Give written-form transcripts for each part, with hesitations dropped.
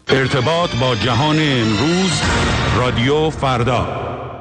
ارتباط با جهان امروز، رادیو فردا.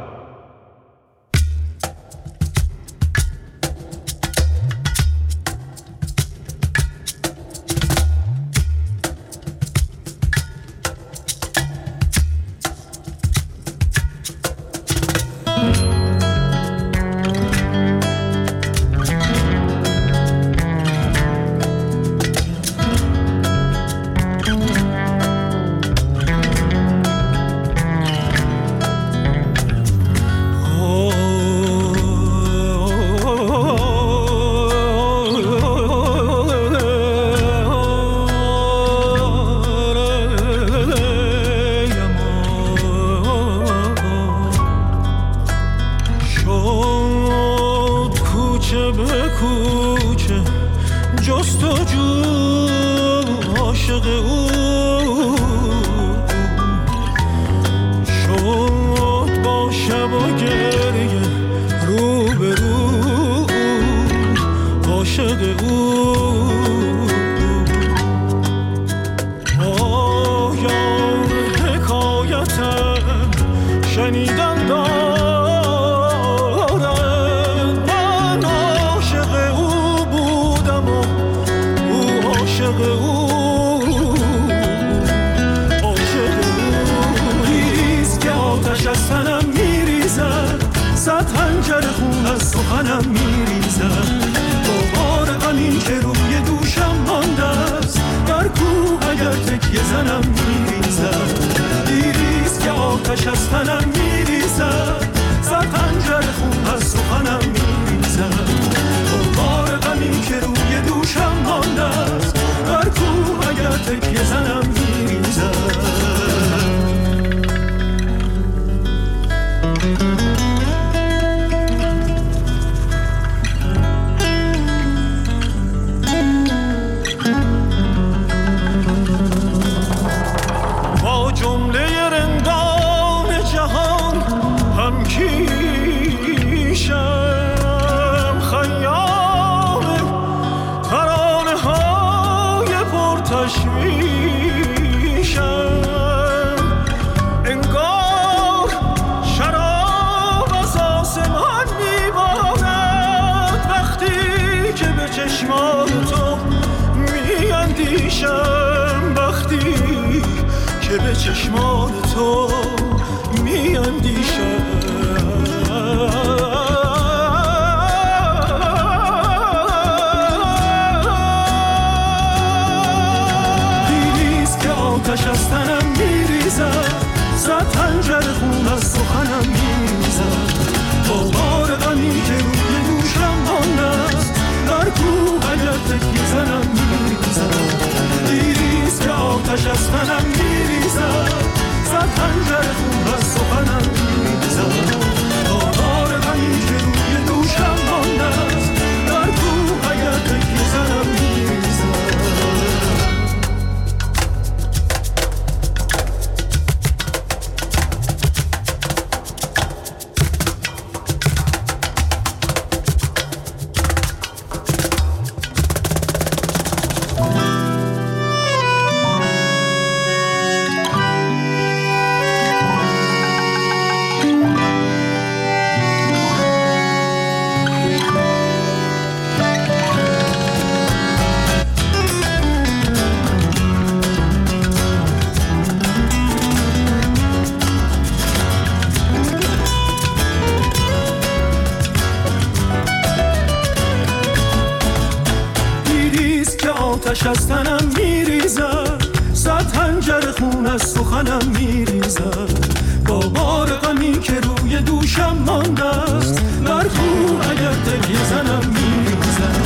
آتش از تنم میریزد، صد خنجر خون از سخنم میریزد، با بار غمی که روی دوشم مانده است، بر کوه اگر تکیه زنم میریزد.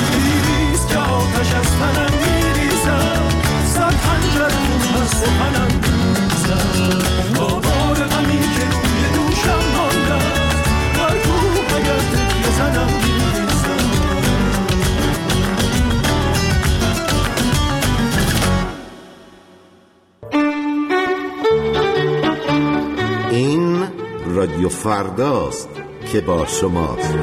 دیریست که آتش از تنم میریزد، صد خنجر خون از سخنم میریزد، با بار غمی که روی دوشم مانده است، بر کوه اگر تکیه زنم میریزد. رادیو فرداست که با شماست.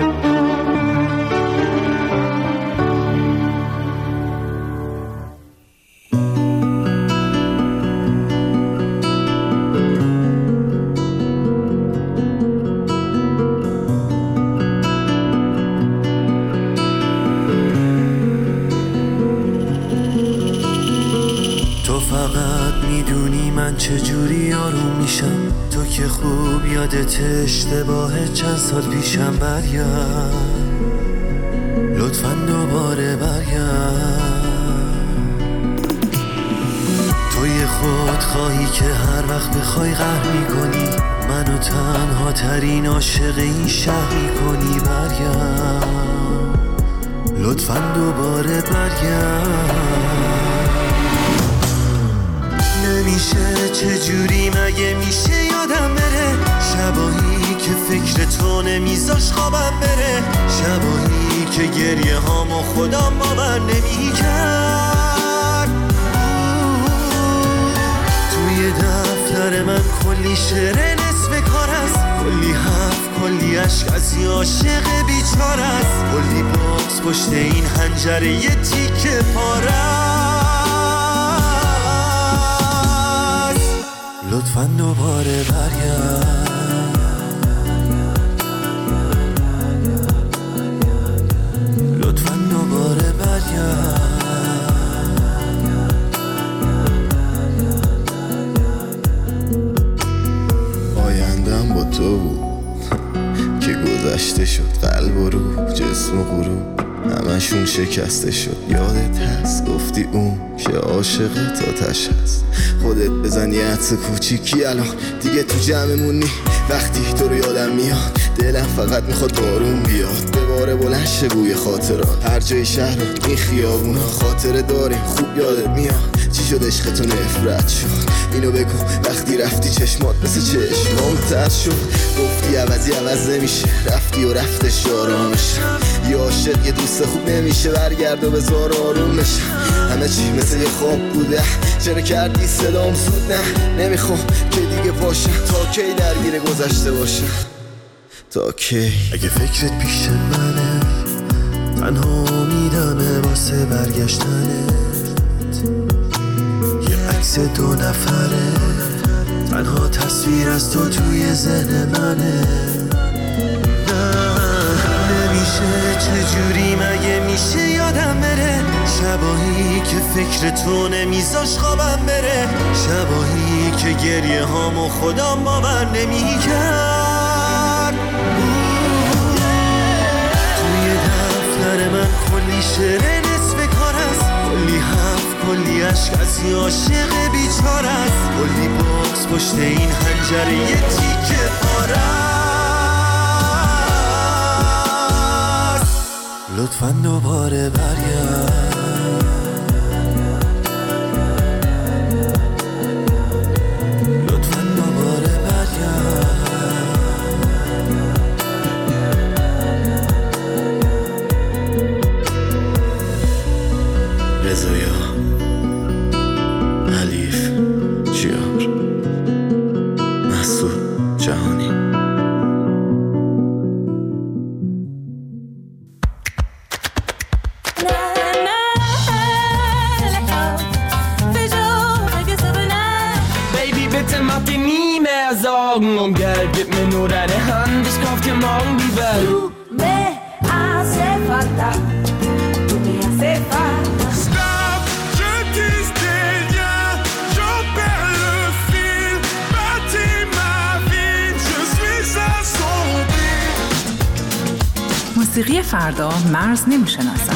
تو فقط میدونی من چجوری آروم میشم، تو که خوب یادت اشتباه چند سال پیشم. برگرد لطفاً دوباره برگرد. توی خود خواهی که هر وقت بخوای قهر میکنی، منو تنها ترین عاشق این شهر میکنی. برگرد لطفاً دوباره برگرد. نمیشه چجوری مگه میشه یادم بره، شبایی که فکر تو نمیذاش خوابم بره، شبایی که گریه هامو خودم باور نمیکرد. توی دفتر من کلی شعر نصف کار است، کلی حرف کلی عشق از یه عاشق بیچاره است، کلی بغض پشت این حنجره یه تیکه پاره است. لطفاً دوباره برگرد. لطفاً دوباره برگرد. آیندم با تو بود که گذشته شد، قلب و روح جسم و غروب همشون شکسته شد. یادت هست گفتی اون که عاشقت آتش هست، خودت بزن یه عطر کوچیکی الان دیگه تو جمعمونی. وقتی تو رو یادم میاد دلم فقط میخواد بارون بیاد، بباره بلند شه بوی خاطرات. هر جای شهر این خیابونا خاطره داریم خوب یادت میاد. چی شد عشق تو نفرت شد اینو بگو، وقتی رفتی چشمات مثل چشمام تر شد. گفتی عوضی عوض نمیشه، رفتی و رفتش آرامش. یه عاشق یه دوست خوب نمیشه، برگرد و بذار آرومش. همه چی مثل یه خواب بوده، چرا کردی صدام سود؟ نه نمیخوام که دیگه باشم، تا کی درگیر گذشته باشم، تا کی؟ اگه فکرت پیش منه تنها امیدمه واسه برگشتنت، یه عکس دو نفره تنها تصویر از تو توی ذهن منه. نمیشه چجوری مگه میشه یادم بره، شبایی که فکر تو نمیذاش خوابم بره، شبایی که گریه هامو خودم باور نمیکرد. توی دفتر من کلی شعر نصف کار است، کلی حرف کلی عشق از یه عاشق بیچاره است، کلی بغض پشت این حنجره یه تیکه پاره است. لطفاً دوباره برگرد. لطفاً دوباره برگرد. رضایا حلیف جیار مسعود جهانی. Um Geld, gib mir nur deine Hand, ich kauf dir morgen die Welt. Du me hace falta, tu me hace falta. Stop, je disais rien, j'en perds le fil. Bâtis ma vie, je suis assombri. موسیقی فردا مرز نمیشناسد.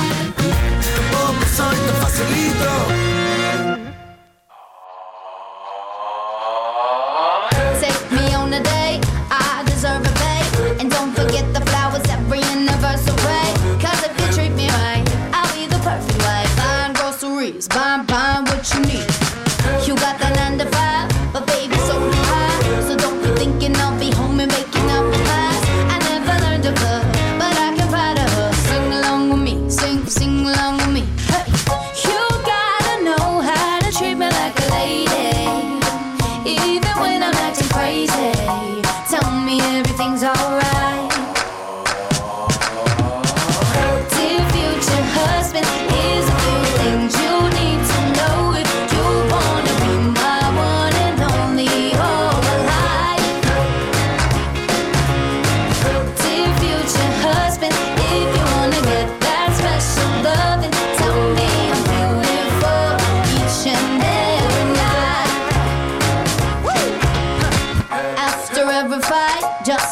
Buying what you need. You got that 9 to 5, but baby so do I. So don't be thinking I'll be home and making up the past. I never learned to cook, but I can find a hook. Sing along with me, sing along with me. Hey, you gotta know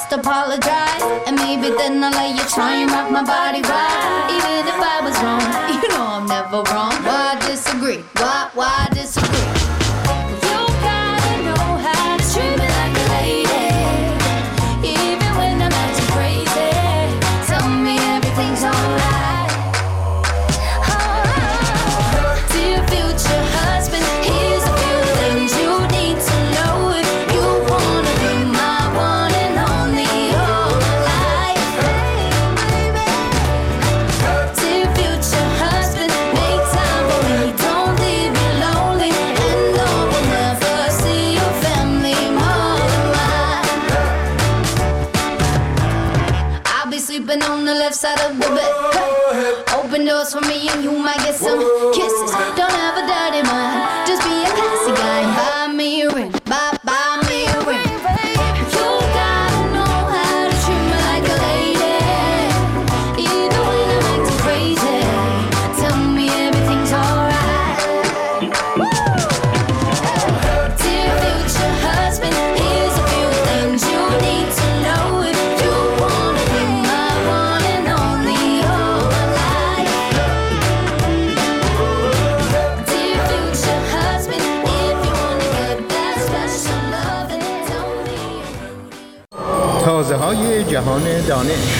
just apologize, and maybe then I'll let you try and rock my body right. Even if I was wrong, you know I'm never wrong. Why disagree? Why disagree? You gotta know how to treat me like a lady, even when I'm acting crazy. Tell me everything's alright. Dear future husband, here's a few things you need to know if you wanna be my one and only all my life. Dear future husband, make time for me, don't leave me lonely, and no one never see your family more than mine. I'll be sleeping on the left side of the bed. Open doors for me and you might get some kisses. Don't have a dirty mind, just be a classy guy. Buy me a ring, buy me a ring. You gotta know how to treat me like a lady, even when I'm acting crazy. Tell me everything's alright. Dear future husband, here's a few things you need to know if you wanna be my one and only all my life. Dear future husband, if you wanna get that special loving, tell me. تازه‌های جهان دانش.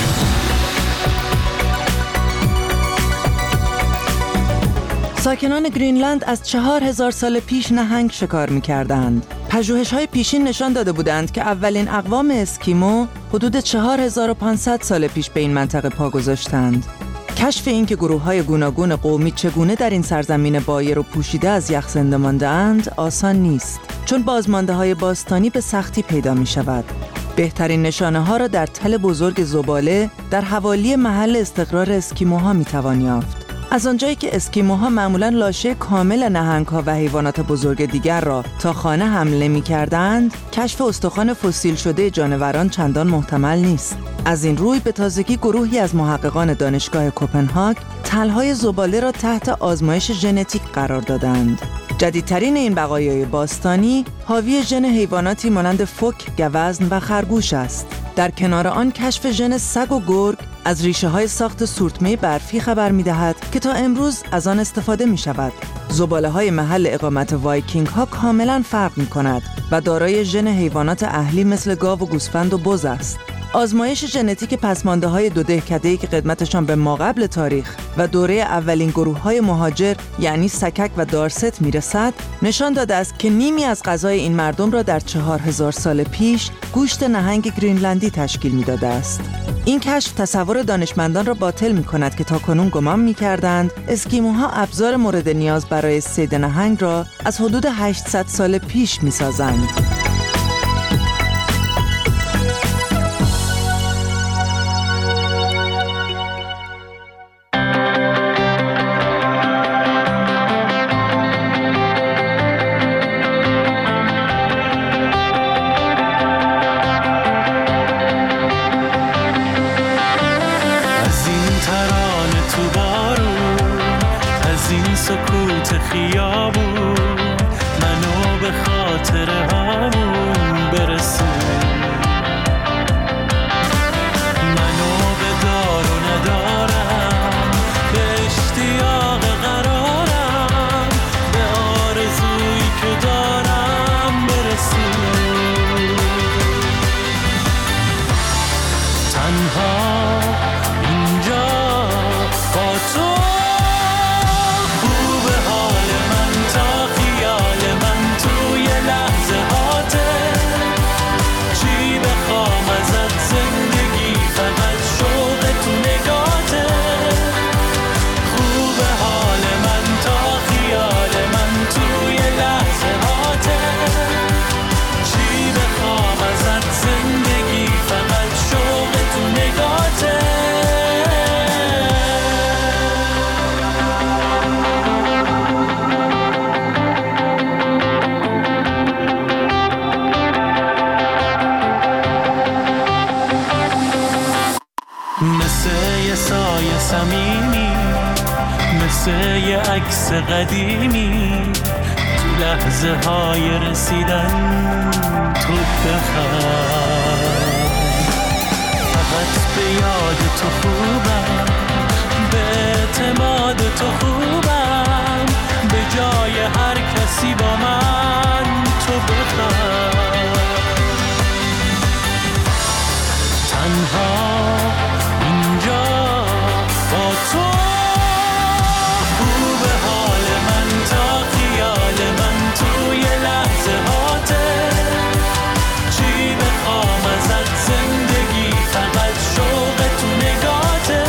ساکنان گرینلند از 4000 سال پیش نهنگ شکار می‌کردند. پژوهش‌های پیشین نشان داده بودند که اولین اقوام اسکیمو حدود 4500 سال پیش به این منطقه پا گذاشتند. کشف این که گروه‌های گوناگون قومی چگونه در این سرزمین بایر و پوشیده از یخ زنده مانده‌اند آسان نیست، چون بازمانده‌های باستانی به سختی پیدا می‌شود. بهترین نشانه‌ها را در تل بزرگ زباله در حوالی محل استقرار اسکیموها می‌توان یافت. از آنجایی که اسکیموها معمولاً لاشه کامل نهنگ‌ها و حیوانات بزرگ دیگر را تا خانه حمل نمی‌کردند، کشف استخوان فسیل شده جانوران چندان محتمل نیست. از این روی به تازگی گروهی از محققان دانشگاه کوپنهاگ تل‌های زباله را تحت آزمایش ژنتیک قرار دادند. جدیدترین این بقایای باستانی حاوی ژن حیواناتی مانند فوک، گوزن و خرگوش است. در کنار آن کشف ژن سگ و گرگ از ریشه‌های ساخت سورتمه برفی خبر می‌دهد که تا امروز از آن استفاده می‌شود. زباله‌های محل اقامت وایکینگ‌ها کاملاً فرق می‌کند و دارای ژن حیوانات اهلی مثل گاو و گوسفند و بز است. آزمایش ژنتیک پسمانده‌های دو دهکده‌ای که قدمتشان به ماقبل تاریخ و دوره اولین گروه‌های مهاجر یعنی سکک و دارست میرسد، نشان داده است که نیمی از غذای این مردم را در 4000 سال پیش گوشت نهنگ گرینلندی تشکیل می‌داده است. این کشف تصور دانشمندان را باطل می‌کند که تاکنون گمان می‌کردند اسکیموها ابزار مورد نیاز برای صید نهنگ را از حدود 800 سال پیش می‌سازند. سکوت خیابون منو به خاطر همون برسون، منو به دار و ندارم، به اشتیاق قرارم، به آرزویی که دارم برسون. تنها اینجا با تو صمیمی، مثل یه عکس قدیمی، تو لحظه های رسیدن تو بخند. به یاد تو خوبم، به اعتماد تو خوبم، به جای هر کسی با من تو بخوام. تنها اینجا با تو، خوب حال من تا خیال من توی لحظه هاته. چی بخوام ازت زندگی فقط شوق تو نگاته.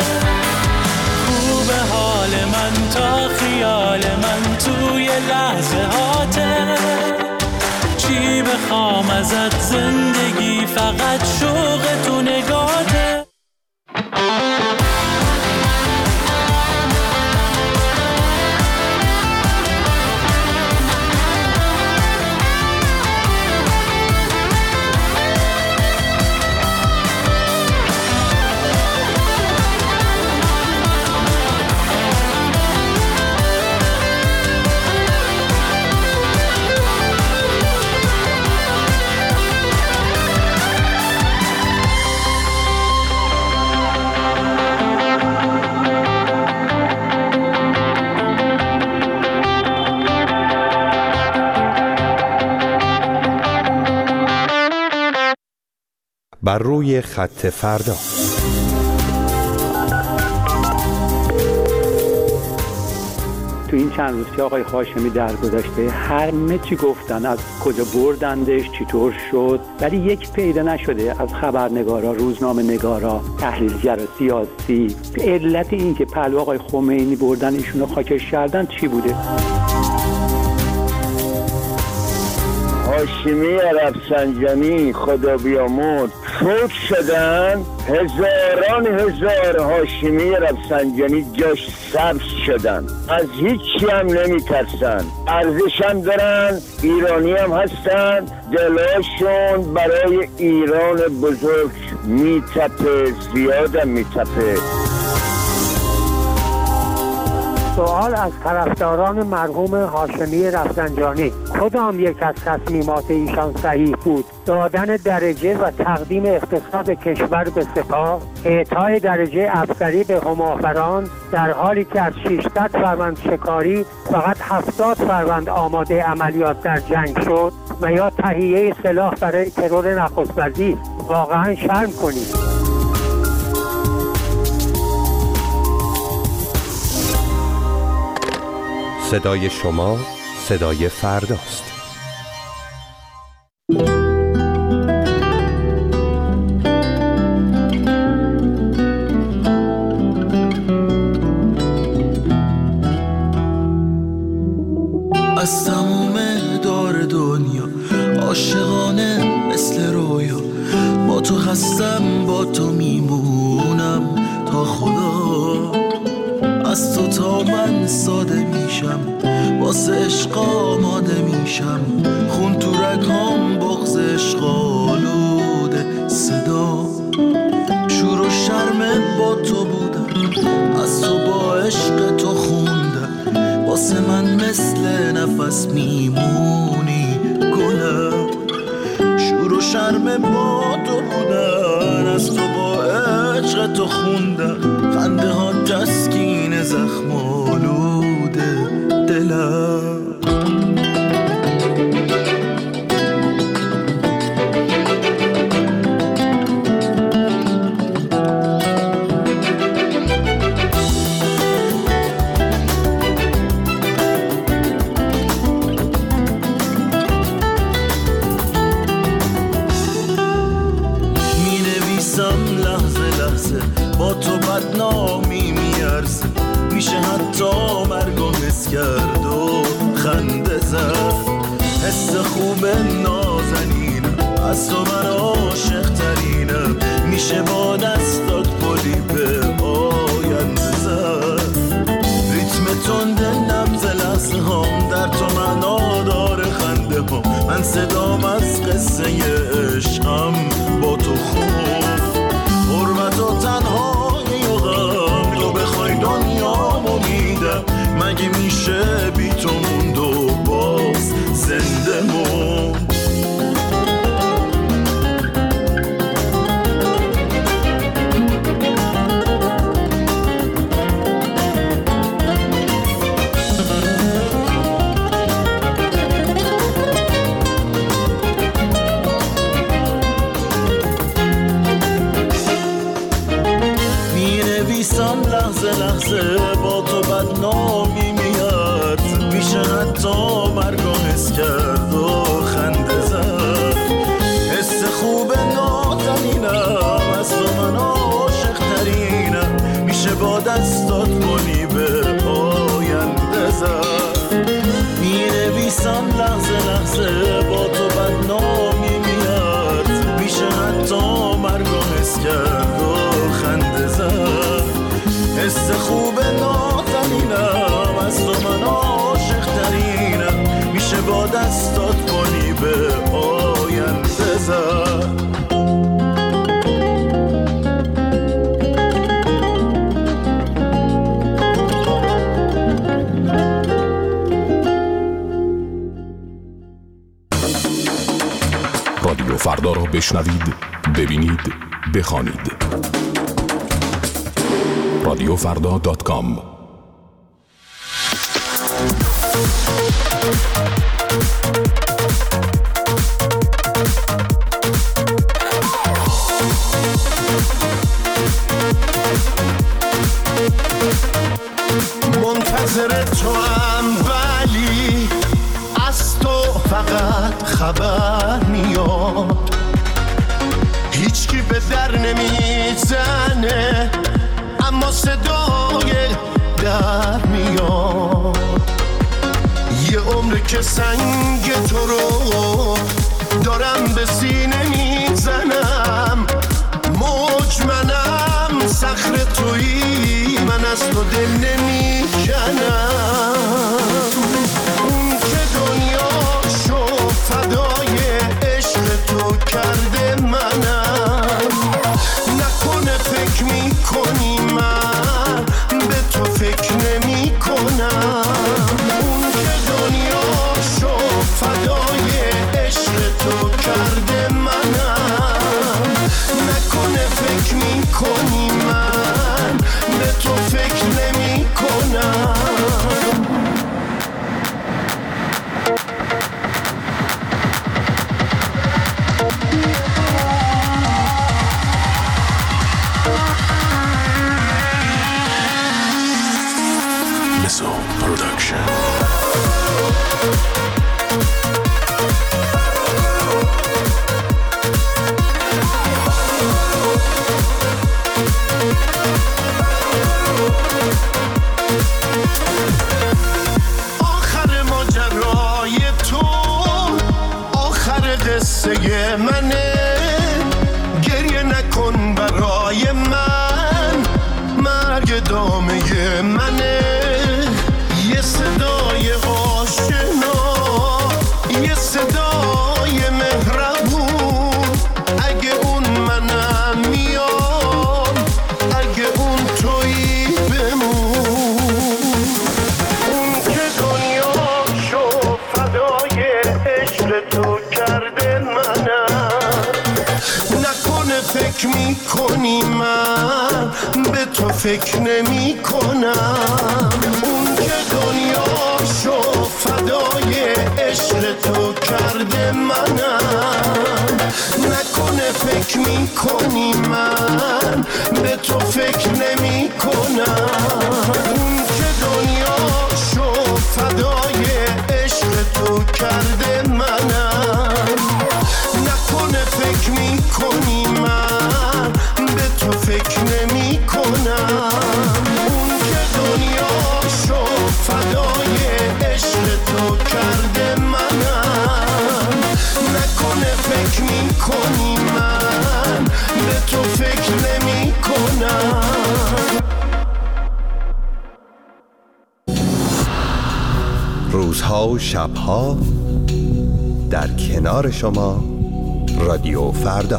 خوب حال من تا خیال من توی لحظه هاته. چی بخوام ازت زندگی فقط شوق تو نگاته. بر روی خط فردا. تو این چند روز که آقای هاشمی درگذشته همه چی گفتن، از کجا بردندش، چطور شد، ولی یک پیدا نشده از خبرنگارا، روزنامه نگارا، تحلیلگر سیاسی. علت این که پهلو آقای خمینی بردن ایشونو خاکش کردن چی بوده؟ هاشمی رفسنجانی خدا بیامرز فوت شدن، هزاران هزار هاشمی رفسنجانی جاش سبز شدن، از هیچی هم نمی ترسن، ارزش هم دارن، ایرانی هم هستن، دلاشون برای ایران بزرگ می تپه، زیادم می تپه. سوال از طرفداران مرحوم هاشمی رفسنجانی: کدام یک از تصمیمات ایشان صحیح بود؟ دادن درجه و تقدیم اقتصاد کشور به سپاه، اعطای درجه افسری به هماوران در حالی که از 600 فروند شکاری فقط 70 فروند آماده عملیات در جنگ شد، و یا تهیه سلاح برای ترور نخست وزیر؟ واقعا شرم کنید. صدای شما صدای فرداست. از تموم دار دنیا عاشقانه مثل رویا، با تو هستم با تو میمونم تا خدا. از تو تا من ساده میشم، واسه عشق آماده میشم، خون تو رگام بغض عشق آلوده صدا. شور و شرم با تو بودم، از تو با عشق تو خوندم، واسه من مثل نفس میمونی گلم. شور و شرم با تو بودن، از تو با عشق تو خوندم، خنده ها تسکین زخم آلوده دلم. با تو بدنامی میارزه، میشه حتی مرگو حس کرد و خنده زد. حس خوب نازنینم، از تو من عاشق ترینم، میشه با دستات پلی به آینده زد. ریتم تند نبض لحظه هام در تو معنا داره، خنده هام من صدام از قصه عشقم با تو خوب. حرمت و تنهایی و غم، تو بخوای دنیامو میدم، مگه میشه بی تو موند و باز زنده موند. کرد و خنده زد. حس خوب نازنینم از تو من عاشق ترینم، میشه با دستات منی به آینده زد. مینویسم لحظه لحظه با تو بدنامی میاد، میشه حتی مرگو حس کرد و خنده زد. حس خوب نازنینم از تو من عاشق ترینم، میشه با دستات کنی به آینده زد. رادیو فردا را بشنوید، ببینید، بخوانید. radiofrda.com. منتظر تو هم ولی از تو فقط خبر میاد، هیچکی به در نمیزنه اما صدای در میاد. یه عمر که سنگ تو رو دارم به سینه میزنم، موج منم صخره تویی، من از تو دل نمیکنم. اون که دنیاشو فدای عشق تو کرده منم، نکنه فکر میکنی من به تو فکر نمی کنم. اون که دنیاشو فدای عشق تو کرده منم، نکنه فکر میکنی من به تو فکر نمی کنم. آخر ماجرای تو آخر قصه منه، گریه نکن برای من، مرگ دامه منه. یه صدای آشنا، یه صدای مهربون، اگه اون منم میام، اگه اون تویی بمون. اون که دنیاشو فدای عشق تو کرده منم، نکنه فکر میکنی من به تو فکر نمی کنم. اون که دنیاشو فدای عشق تو کرده منم، نکنه فکر میکنی من به تو فکر نمی کنم. اون که دنیاشو فدای عشق تو کرده منم، نکنه فکر میکنی من به تو فکر نمی کنم. اون که دنیاشو فدای عشق تو کرده منم، نکنه فکر میکنی من به تو فکر نمی کنم. روزها و شبها در کنار شما رادیو فردا.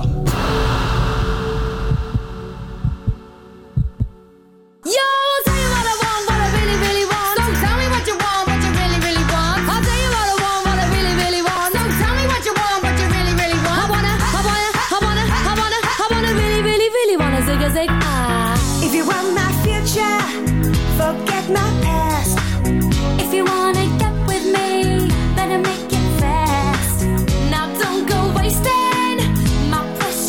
Forget my past. If you wanna get with me, better make it fast. Now don't go wasting my precious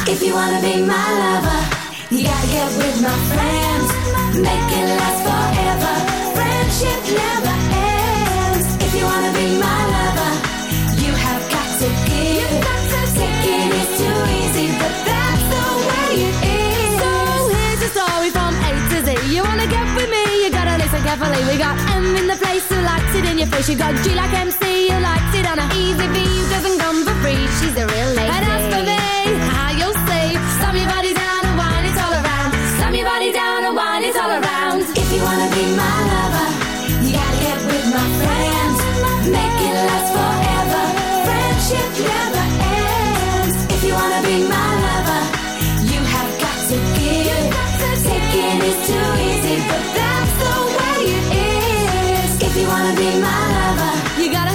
If you wanna be my lover, you gotta get with my friends. Make it last forever. Friendship never ends. If you wanna be my lover, you have got to give. Taking is too easy, but that's the way it is. So here's a story from A to Z. You wanna get with me, you gotta listen carefully. We got M in the place who likes it in your face. You got G like MC who likes it on a easy B who doesn't come for free. She's a real lady. And as for me, how you'll see, slam your body down and wine it all around. Slam your body down and wine it all around. If you wanna be my lover, you gotta get with my friends. Make it last forever. Friendship never ends. If you wanna be my lover, you have got to give. Taking is too easy, but that's the way it is. If you wanna be my lover, you gotta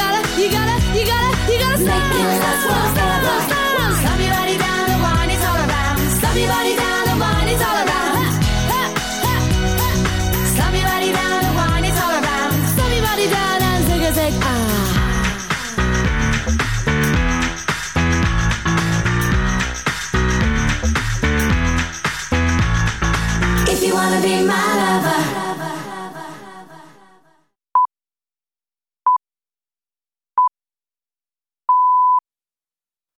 make it last forever. Slam your body down and wine it all around. Slam your body down and wine it all around. Slam your body down and wine it all around. Slam your body down and zig ah. If you wanna be my